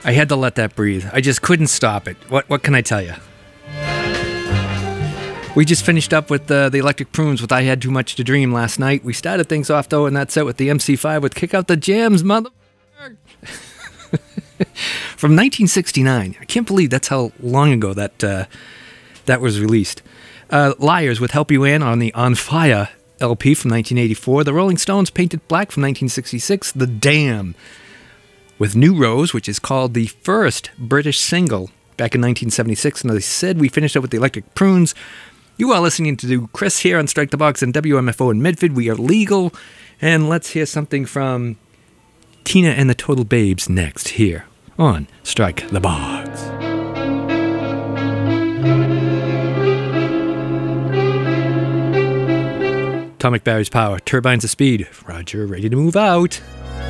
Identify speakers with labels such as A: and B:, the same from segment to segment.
A: I had to let that breathe. I just couldn't stop it. What can I tell you? We just finished up with the Electric Prunes with I Had Too Much to Dream last night. We started things off, though, in that set with the MC5 with Kick Out the Jams, mother... From 1969. I can't believe that's how long ago that was released. Liars with Help You In on the On Fire LP from 1984. The Rolling Stones Painted Black from 1966. The Dam with New Rose, which is called the first British single back in 1976. And as I said, we finished up with the Electric Prunes. You are listening to Chris here on Strike the Box and WMFO in Medford. We are legal. And let's hear something from Tina and the Total Babes next here on Strike the Box. Atomic Barry's Power, Turbines of Speed. Roger, ready to move out.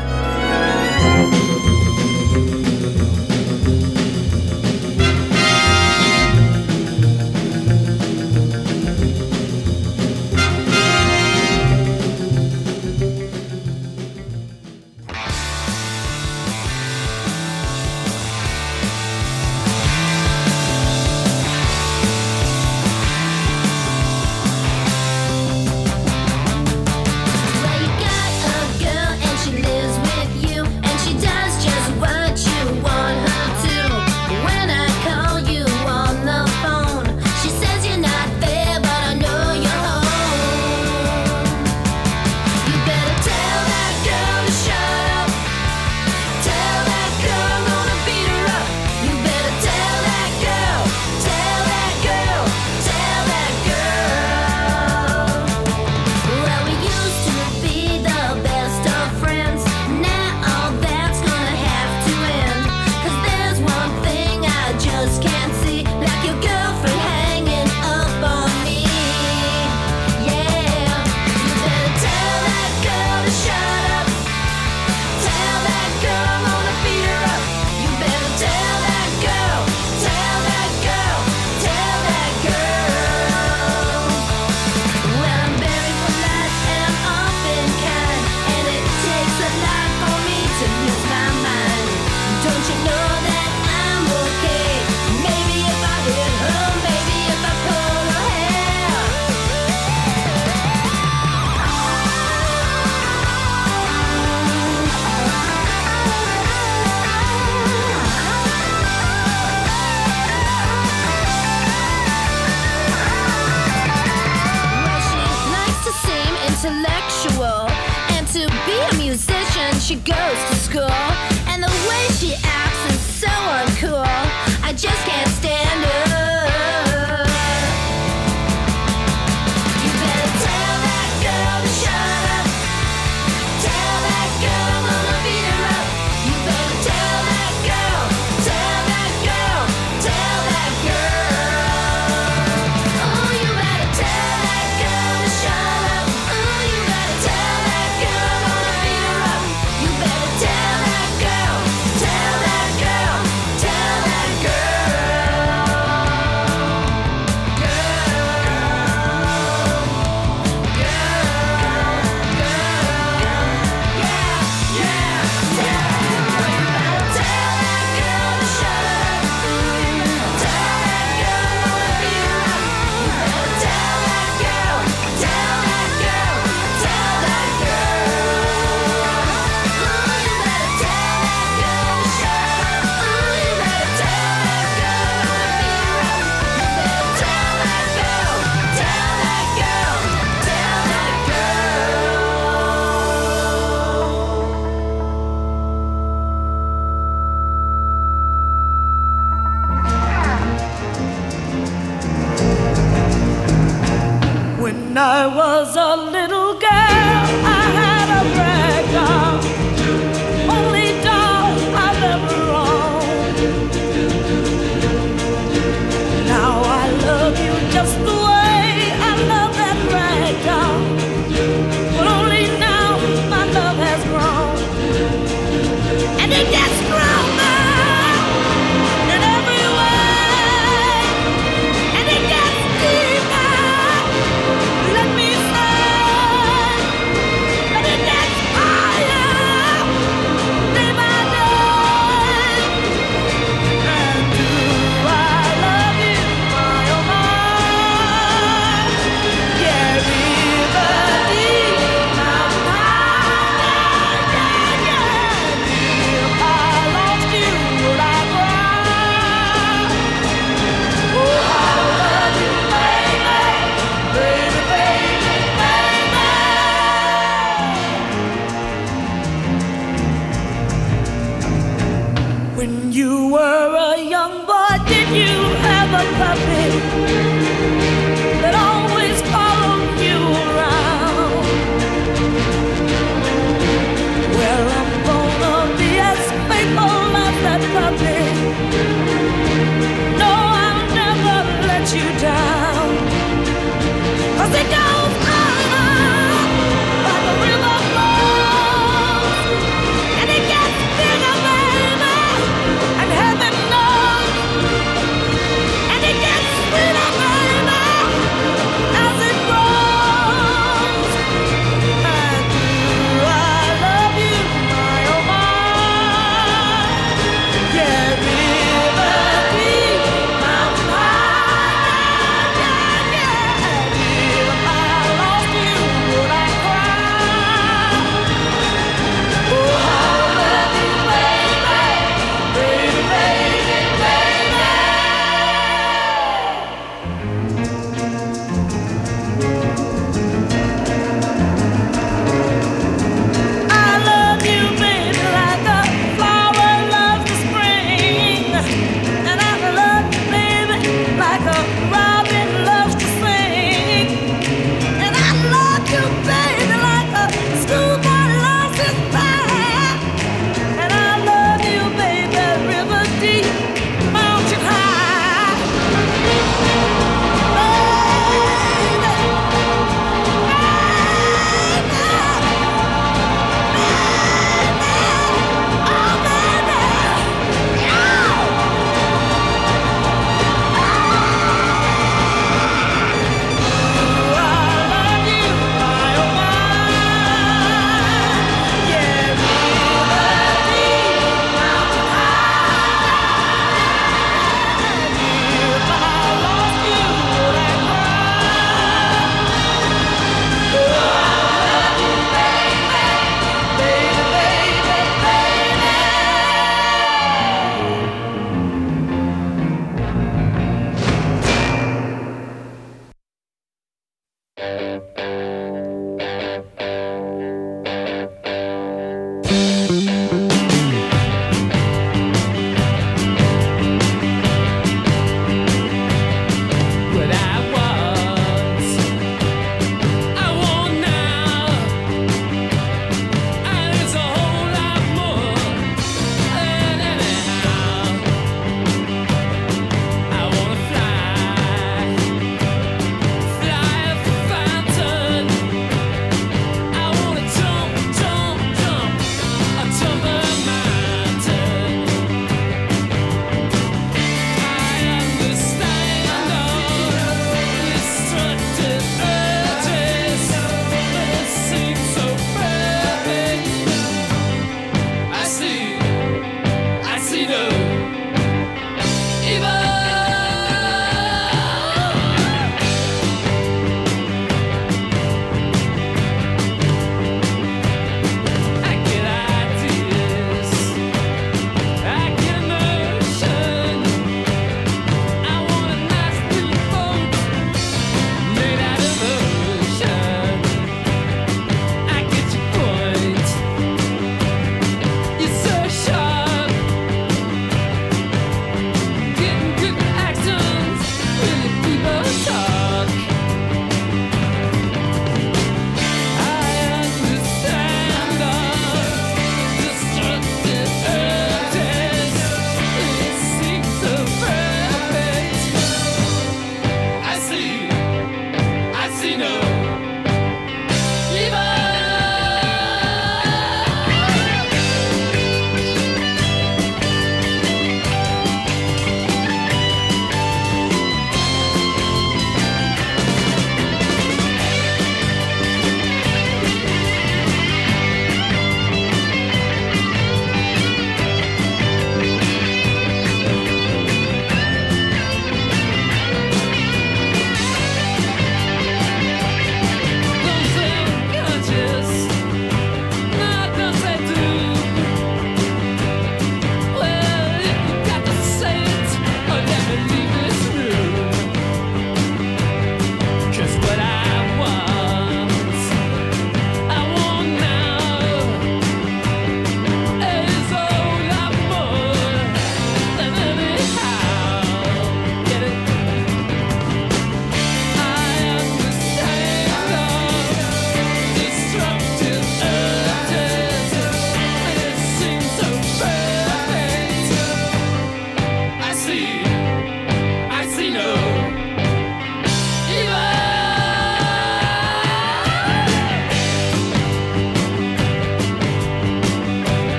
B: She goes to school, and the way she acts is so uncool. I just can't stand her. You better tell that girl to shut up. Tell that girl I'm gonna beat her up. You better tell that girl, tell that girl, tell that girl. Oh, you better tell that girl to shut up. Oh, you better tell that girl I'm gonna beat her up. You better tell that girl, tell that girl, tell that girl.
C: When I was a little girl, I had a rag doll, only doll I've ever owned. Now I love you just the way I love that rag doll, but only now my love has grown, and it gets stronger in every way, and it gets deeper. Let me say When you were a young boy, did you have a puppy that always followed you around? Well, I'm gonna be as faithful as that puppy. No, I'll never let you down. 'Cause it goes on like a river flows, and it gets bigger, baby, and heaven knows, and it gets sweeter, baby.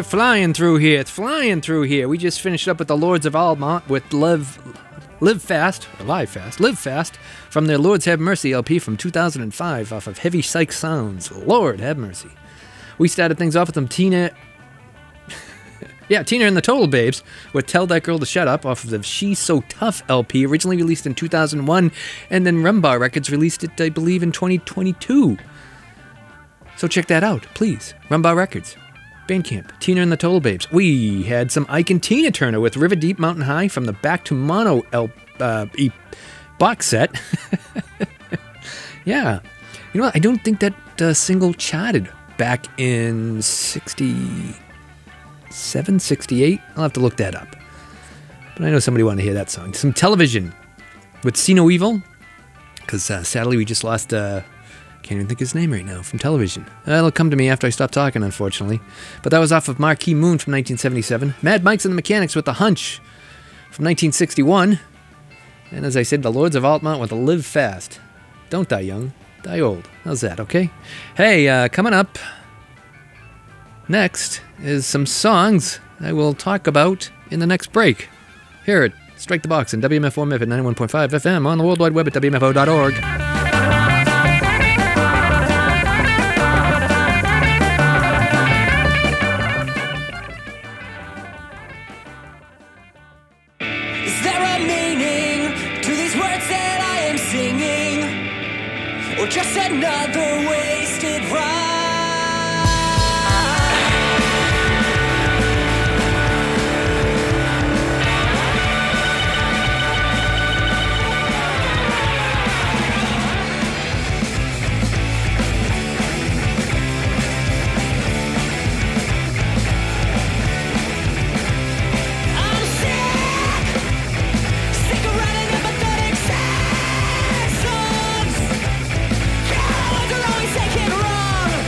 A: flying through here. It's flying through here. We just finished up with the Lords of Almont with Live Fast from their Lords Have Mercy LP from 2005 off of Heavy Psych Sounds. Lord have mercy. We started things off with some Tina and the Total Babes with Tell That Girl to Shut Up off of the She's So Tough LP, originally released in 2001, and then Rumbar Records released it, I believe, in 2022. So check that out, please. Rumbar Records. Bandcamp. Tina and the Total Babes. We had some Ike and Tina Turner with River Deep Mountain High from the Back to Mono box set. Yeah. You know what? I don't think that single charted back in 67, 68. I'll have to look that up. But I know somebody wanted to hear that song. Some Television with See No Evil. Because sadly we just lost... can't even think his name right now, from Television. It'll come to me after I stop talking, unfortunately. But that was off of Marquee Moon from 1977. Mad Mike's and the Mechanics with The Hunch from 1961. And as I said, the Lords of Altamont with the Live Fast. Don't die young, die old. How's that, okay? Hey, coming up next is some songs I will talk about in the next break. Here at Strike the Box and WMFO MIF at 91.5 FM on the World Wide Web at WMFO.org.
D: Or just another wasted ride. I'm sick of writing empathetic sad songs. They're always taken wrong.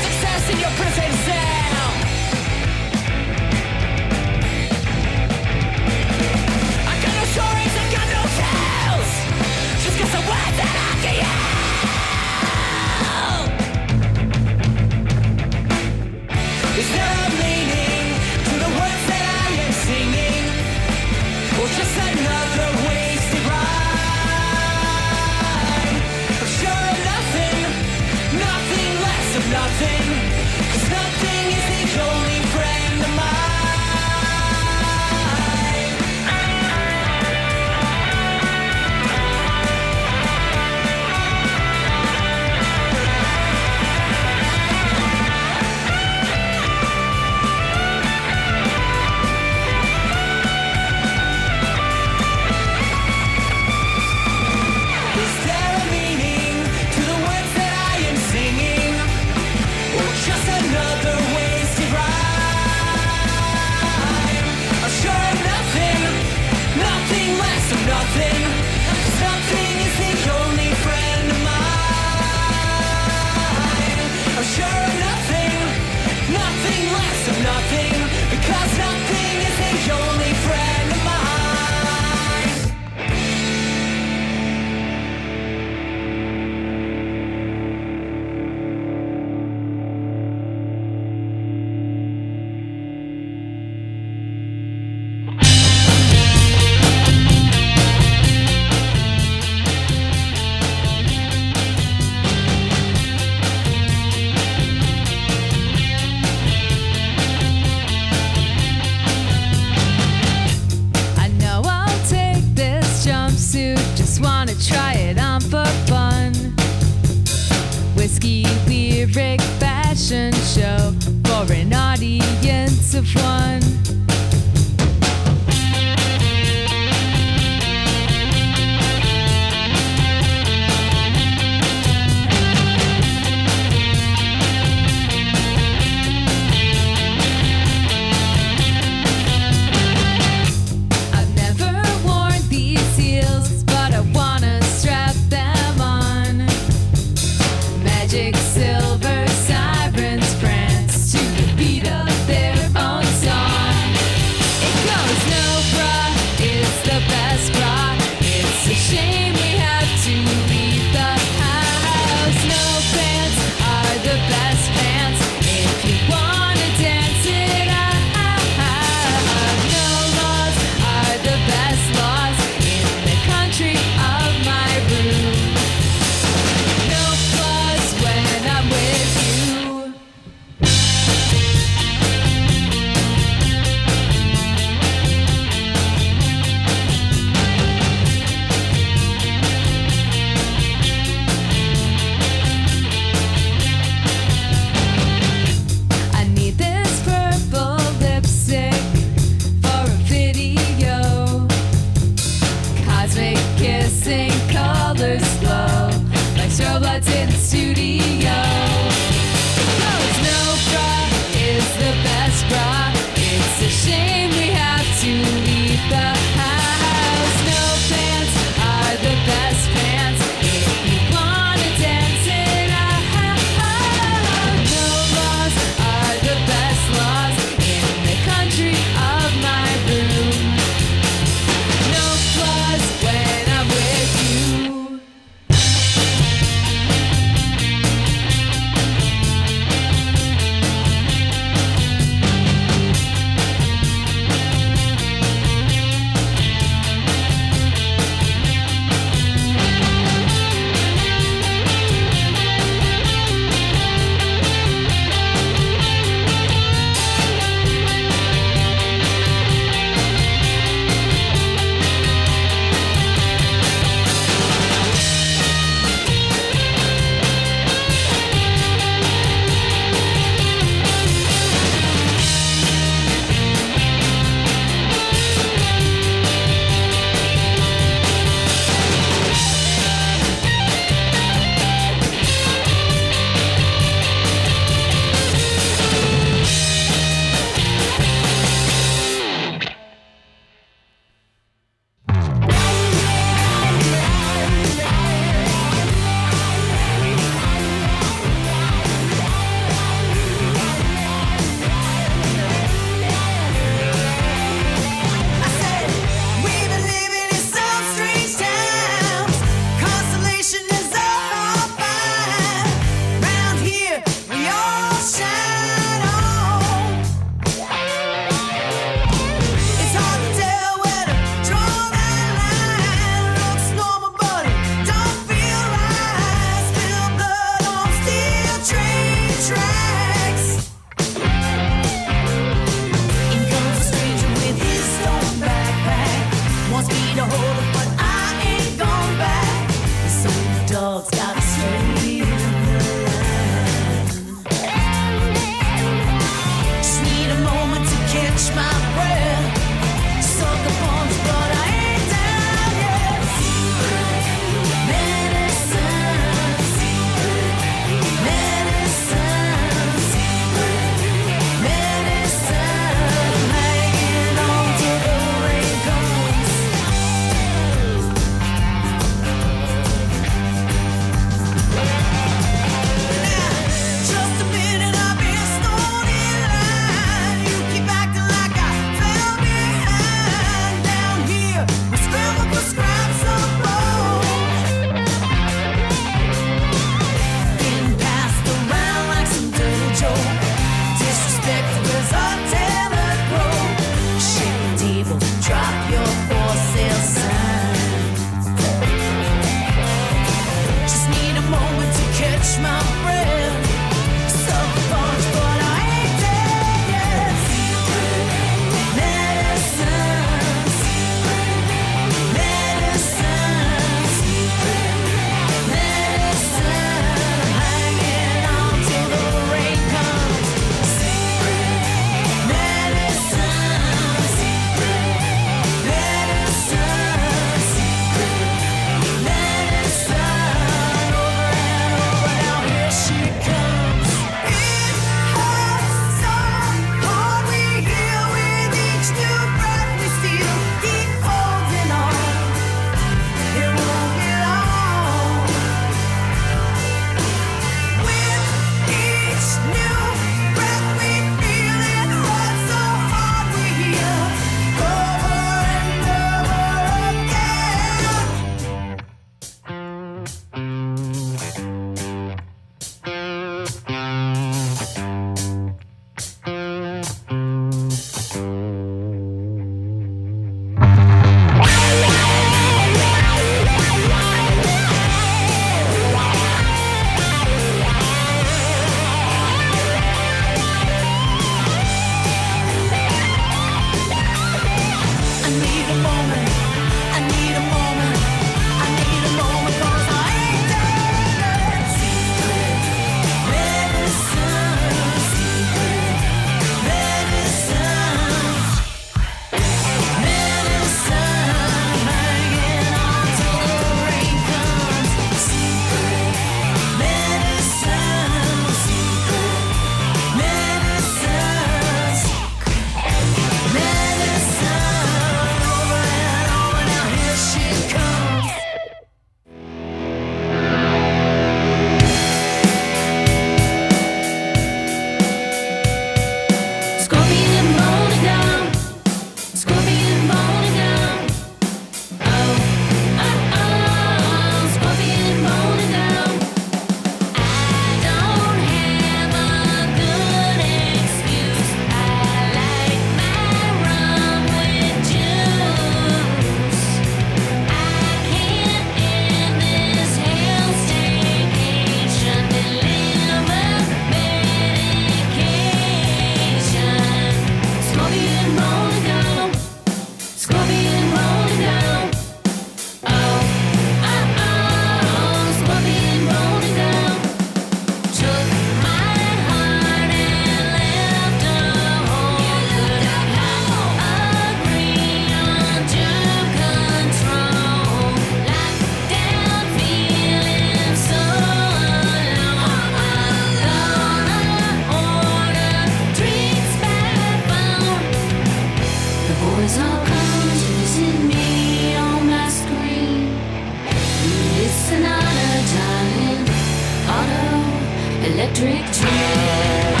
B: Boys all come to visit me on my screen. It's an honor, darling. Auto, electric dream.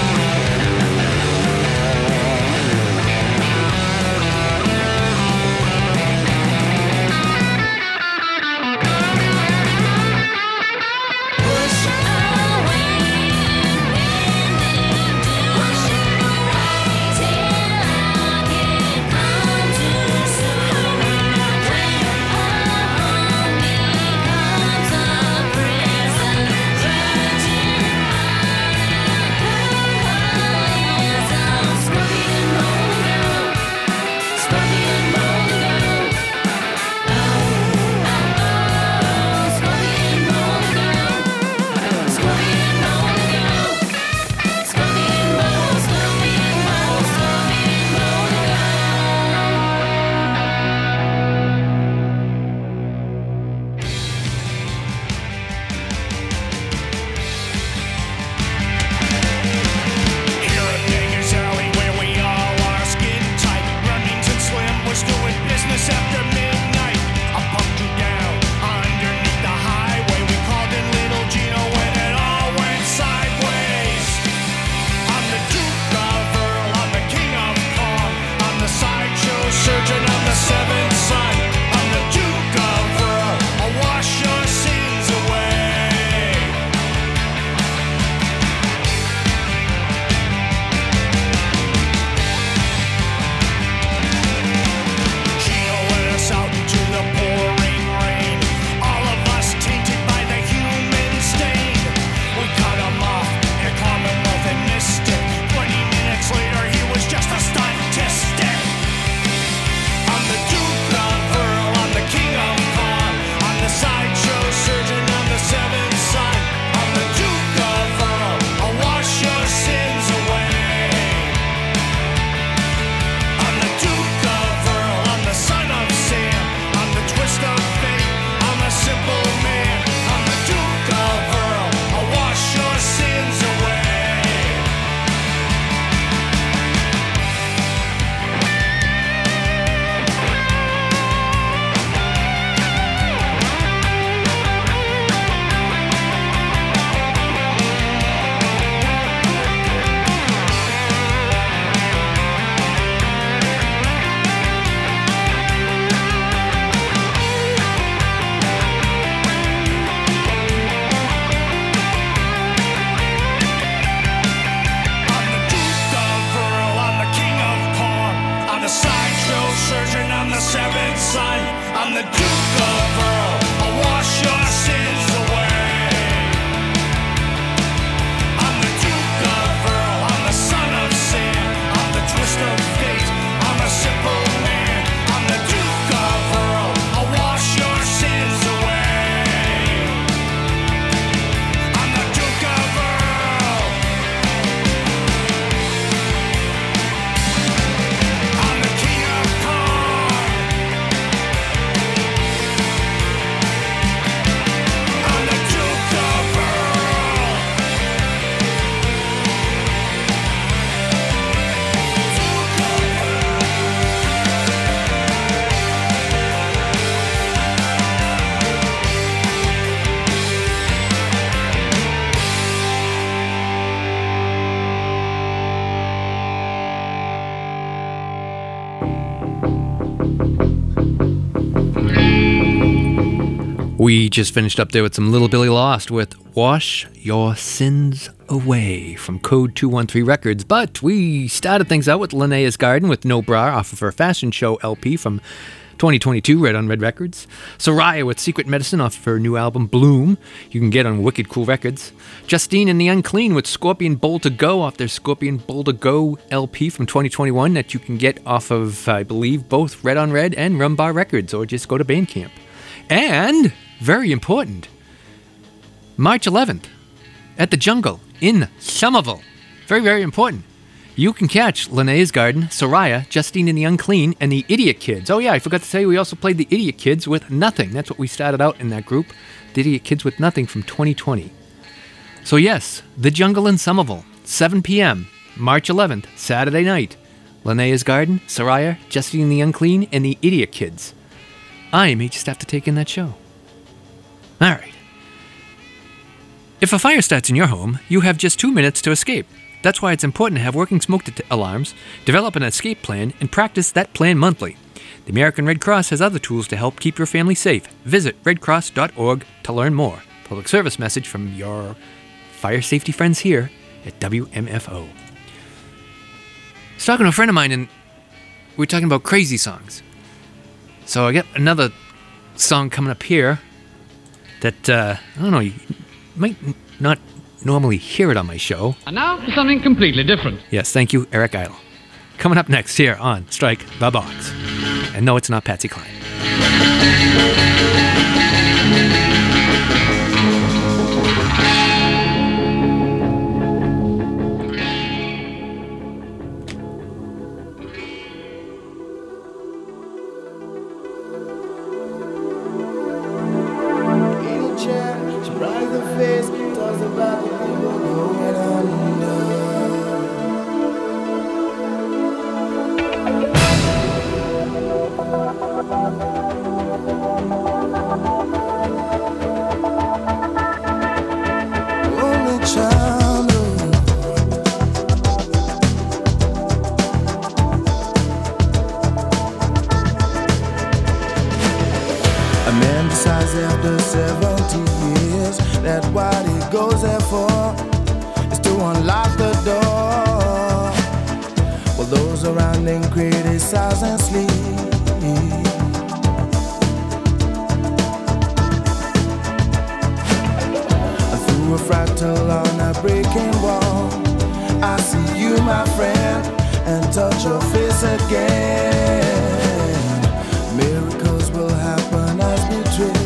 A: We just finished up there with some Little Billy Lost with Wash Your Sins Away from Code 213 Records. But we started things out with Linnea's Garden with No Bra off of her Fashion Show LP from 2022, Red on Red Records. Soraya with Secret Medicine off of her new album Bloom, you can get on Wicked Cool Records. Justine and the Unclean with Scorpion Bowl to Go off their Scorpion Bowl to Go LP from 2021 that you can get off of, I believe, both Red on Red and Rumbar Records, or just go to Bandcamp. And, very important, March 11th at the Jungle in Somerville. Very, very important. You can catch Linnea's Garden, Soraya, Justine and the Unclean, and the Idiot Kids. Oh yeah, I forgot to say we also played the Idiot Kids with Nothing. That's what we started out in that group. The Idiot Kids with Nothing from 2020. So yes, the Jungle in Somerville, 7 p.m., March 11th, Saturday night. Linnea's Garden, Soraya, Justine the Unclean, and the Idiot Kids. I may just have to take in that show. All right. If a fire starts in your home, you have just 2 minutes to escape. That's why it's important to have working smoke alarms, develop an escape plan, and practice that plan monthly. The American Red Cross has other tools to help keep your family safe. Visit redcross.org to learn more. Public service message from your fire safety friends here at WMFO. I was talking to a friend of mine, and we were talking about crazy songs. So I got another song coming up here that, I don't know, you might not normally hear it on my show.
E: And now for something completely different.
A: Yes, thank you, Eric Idle. Coming up next here on Strike the Box. And no, it's not Patsy Cline.
F: A man decides after 70 years that what he goes there for is to unlock the door. While those around him criticize and sleep. Through a fractal on a breaking wall, I see you, my friend, and touch your face again. Miracles will happen as we dream.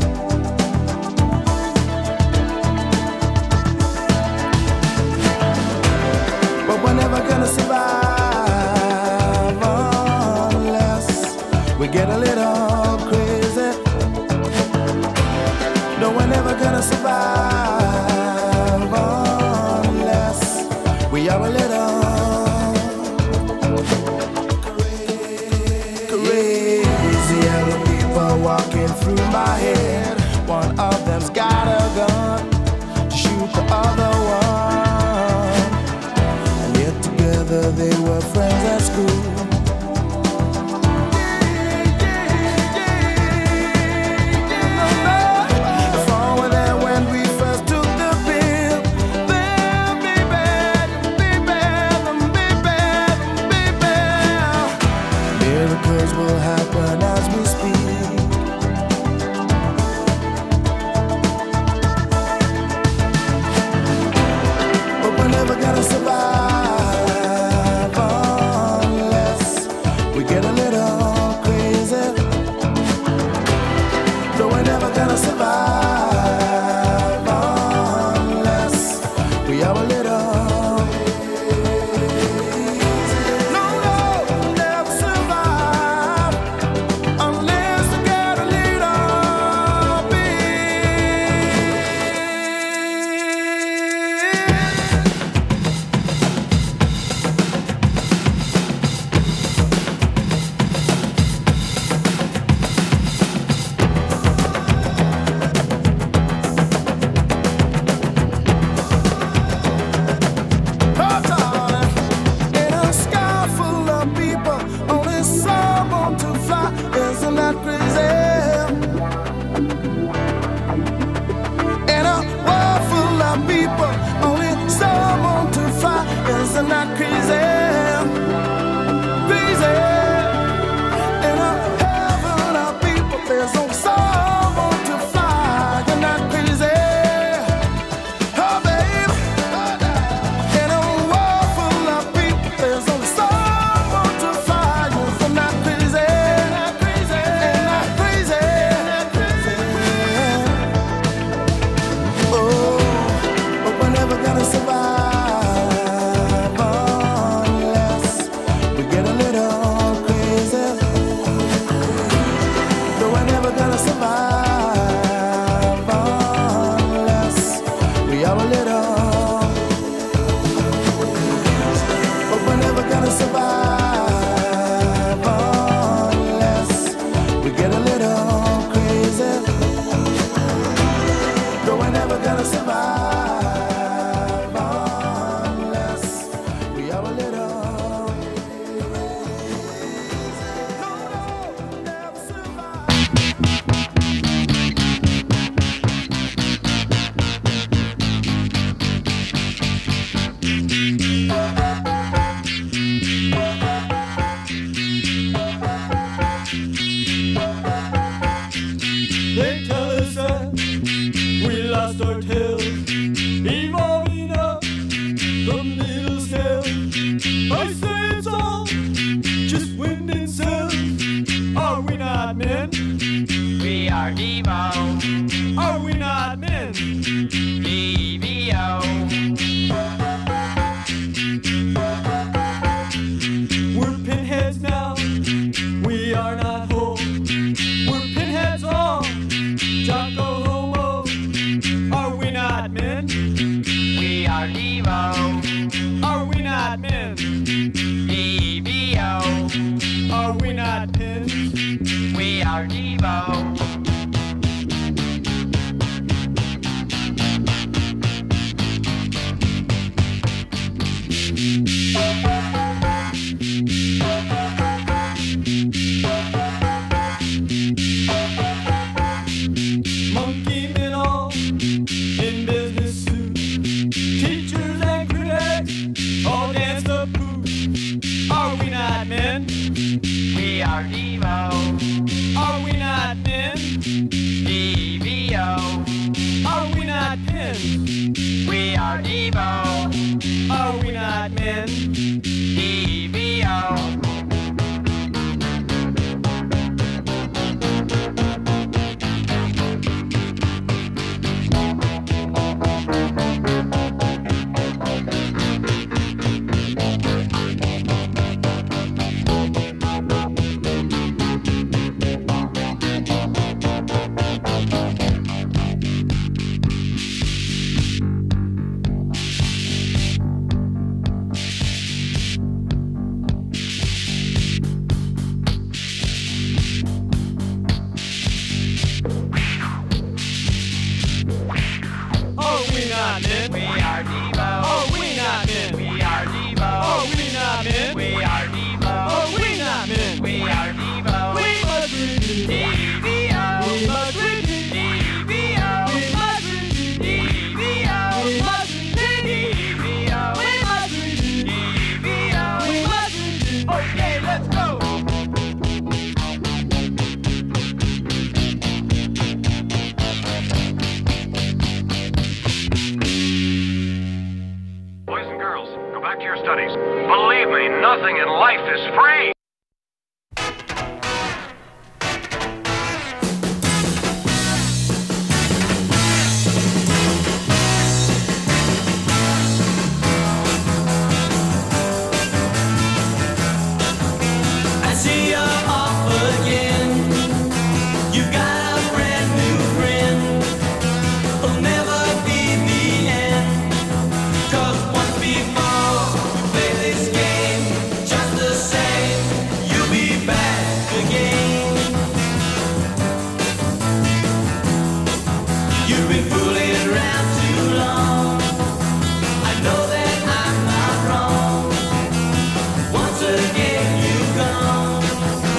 F: But we're never gonna survive unless we get a little crazy. No, we're never gonna survive unless we are a little walking through my head. One of them's got a gun to shoot the other one. And yet together they were friends at school. If all were there when we first took the pill, then baby, miracles will happen as we speak. Gonna survive unless we get a little crazy. No, we're never gonna survive unless we are a little no, we'll never survive unless we get a little isn't that crazy? Crazy. In a heaven of people, there's only someone to fly. Isn't that crazy? Oh, babe. In a world full of people, there's only someone to fly. Isn't that crazy? In a
G: are Devo.
D: Are we not men?
G: DVO.
D: We're pinheads now. We are not whole. We're pinheads all. Jocko homo. Are we not men?
G: We are Devo.
D: Are we not men?
G: DVO.
D: Are we not pins?
G: We are Devo.
D: Monkey men all in business suits. Teachers and critics all dance the poop. Are we not men?
G: We are Devo.
D: Are we not men?
G: DVO.
D: Are we not pins?
G: We are Devo.
D: Are we not men?
G: DVO.
D: Are we not men?
G: We are Devo.
D: Are we not men?
G: We are Devo.
D: Are we not men?
G: We are Devo.
D: Are we not men?
G: We are Devo.
D: We must repeat.
G: DVO.
D: We must repeat.
G: DVO.
D: We must repeat.
G: DVO.
D: We must repeat.
G: DVO.
D: We must repeat.
G: DVO.
D: We must repeat.
G: Okay, let's go.
H: Boys and girls, go back to your studies. Believe me, nothing in life is free.
D: I see you off again. You got a brand new friend. It'll never be the end. 'Cause once before you play this game, just the same, you'll be back again. You've been fooling around too long. I know that I'm not wrong. Once again you've gone.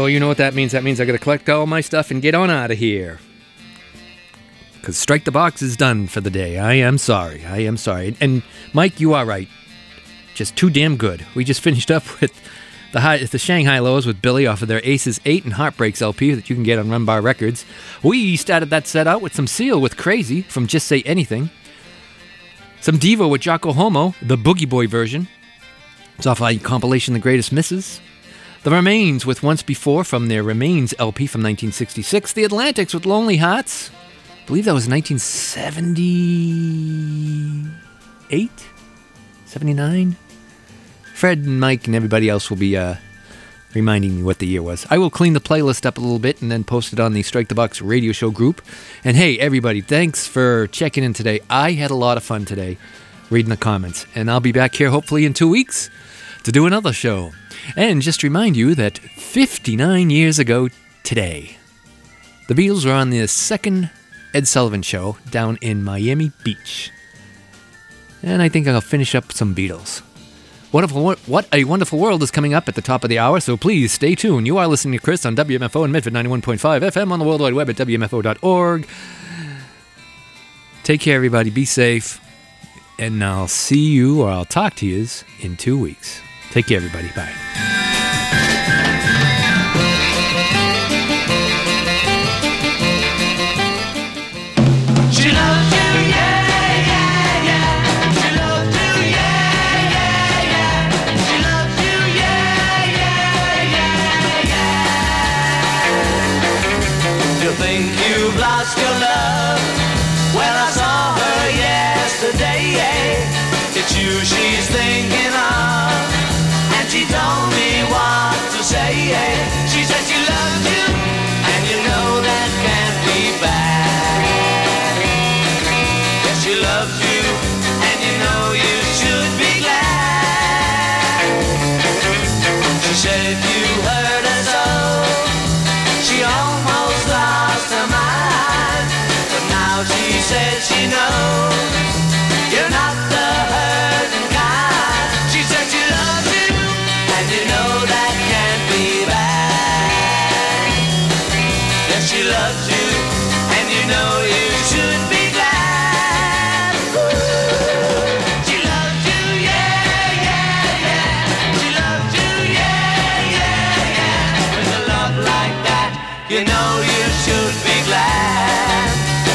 A: So you know what that means? That means I gotta collect all my stuff and get on out of here. Because Strike the Box is done for the day. I am sorry. And Mike, you are right. Just too damn good. We just finished up with the Shanghai Lows with Billy off of their Aces 8 and Heartbreaks LP that you can get on Run Bar Records. We started that set out with some Seal with Crazy from Just Say Anything. Some Devo with Jocko Homo, the Boogie Boy version. It's off a compilation The Greatest Misses. The Remains with Once Before from their Remains LP from 1966. The Atlantics with Lonely Hearts. I believe that was 1978? 79? Fred and Mike and everybody else will be reminding me what the year was. I will clean the playlist up a little bit and then post it on the Strike the Box radio show group. And hey, everybody, thanks for checking in today. I had a lot of fun today reading the comments. And I'll be back here hopefully in 2 weeks to do another show. And just remind you that 59 years ago today, the Beatles were on the second Ed Sullivan Show down in Miami Beach. And I think I'll finish up some Beatles. What a Wonderful World is coming up at the top of the hour, so please stay tuned. You are listening to Chris on WMFO in Medford 91.5 FM on the World Wide Web at WMFO.org. Take care, everybody. Be safe. And I'll see you, or I'll talk to you in 2 weeks. Take care, everybody. Bye.
D: She loves you, yeah, yeah, yeah. She loves you, yeah, yeah, yeah. She loves you, yeah, yeah, yeah, yeah. You think you've lost your love? Well, I saw her yesterday. It's you she's thinking of, and she told me what to say. She said she loves you, and you know that can't be bad. She loves you, and you know you should be glad. She said you hurt her so, she almost lost her mind. But now she says she knows you're not the hurting kind. She said she loves you, and you know that can't be bad. Yes, she loves you, and you know you should be glad. She loves you, yeah, yeah, yeah. She loves you, yeah, yeah, yeah. With a love like that, you know you should be glad.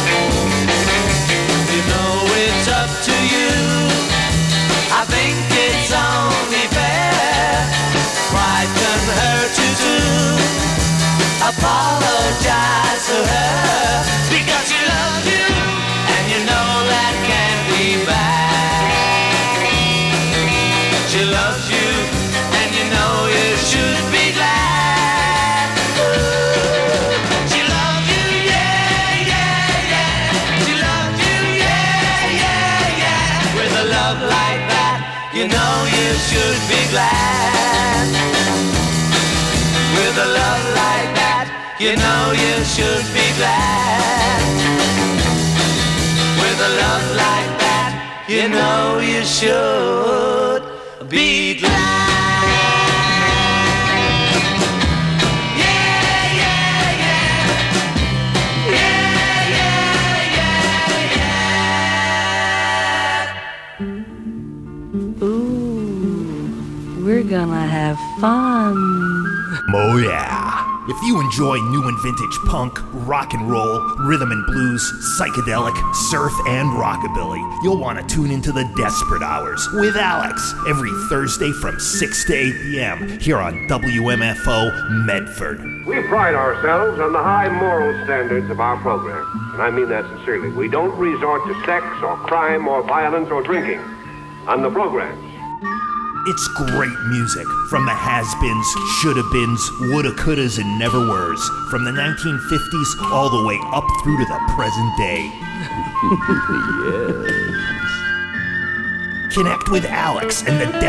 D: You know it's up to you. I think it's only fair. Pride can hurt you too. Apologize to her, because she loves you, and you know that can't be bad. She loves you, and you know you should be glad. She loves you, yeah, yeah, yeah. She loves you, yeah, yeah, yeah. With a love like that, you know you should be glad. With a love like that, you know you should be glad. With a love like that, you know you should be glad. Yeah, yeah, yeah. Yeah, yeah, yeah, yeah.
C: Ooh, we're gonna have fun.
I: Oh yeah. If you enjoy new and vintage punk, rock and roll, rhythm and blues, psychedelic, surf, and rockabilly, you'll want to tune into the Desperate Hours with Alex every Thursday from 6 to 8 p.m. here on WMFO Medford.
H: We pride ourselves on the high moral standards of our program, and I mean that sincerely. We don't resort to sex or crime or violence or drinking on the programs.
I: It's great music from the has-beens, shoulda-beens, woulda, couldas, and never-weres, from the 1950s all the way up through to the present day. Yes. Connect with Alex and the